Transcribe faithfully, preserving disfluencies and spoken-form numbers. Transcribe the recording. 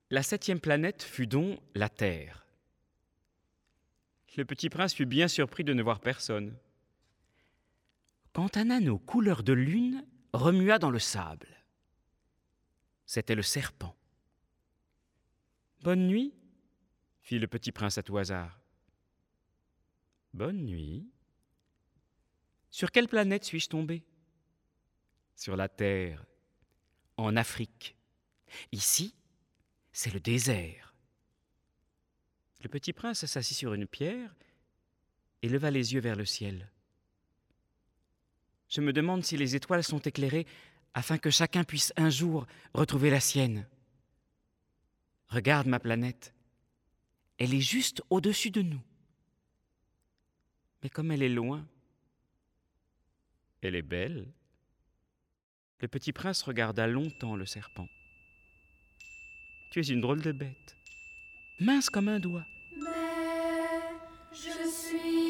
La septième planète fut donc la Terre. Le petit prince fut bien surpris de ne voir personne. Quand un anneau couleur de lune remua dans le sable. C'était le serpent. « Bonne nuit » fit le petit prince à tout hasard. « Bonne nuit. Sur quelle planète suis-je tombé ? » ? Sur la Terre, en Afrique. Ici, c'est le désert. Le petit prince s'assit sur une pierre et leva les yeux vers le ciel. Je me demande si les étoiles sont éclairées afin que chacun puisse un jour retrouver la sienne. Regarde ma planète. Elle est juste au-dessus de nous. Mais comme elle est loin, elle est belle. Le petit prince regarda longtemps le serpent. « Tu es une drôle de bête, mince comme un doigt. » Mais je suis